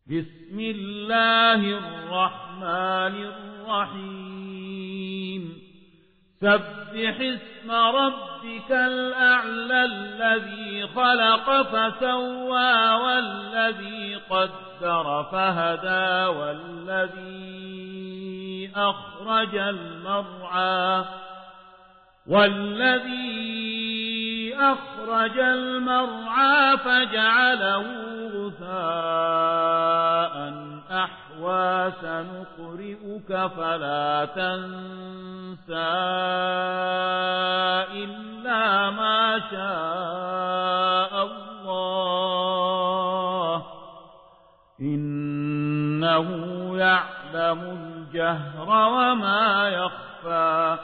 بسم الله الرحمن الرحيم سبح اسم ربك الأعلى الذي خلق فسوى والذي قدر فهدى والذي أخرج المرعى فجعله غثاء أحوى سنقرئك فلا تنسى إلا ما شاء الله إنه يعلم الجهر وما يخفى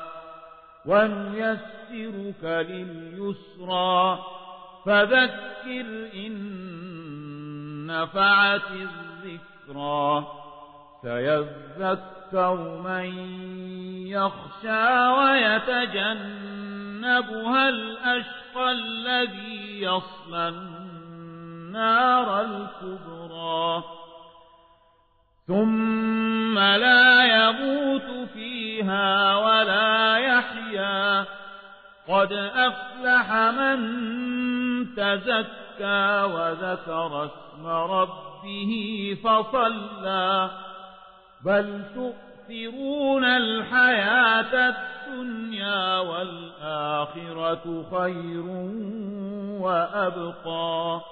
ونيسرك لليسرى فذكر إن نفعت الذكرى سيذكر من يخشى ويتجنبها الأشقى الذي يصلى النار الكبرى ثم لا يموت فيها ولا يحيا قد أفلح من تزكى وذكر اسم ربه فصلى بل تؤثرون الحياة الدنيا والآخرة خير وأبقى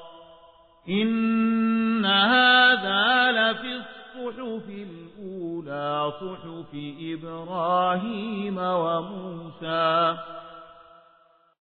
إن هذا لفي الصحف الأولى صحف إبراهيم وموسى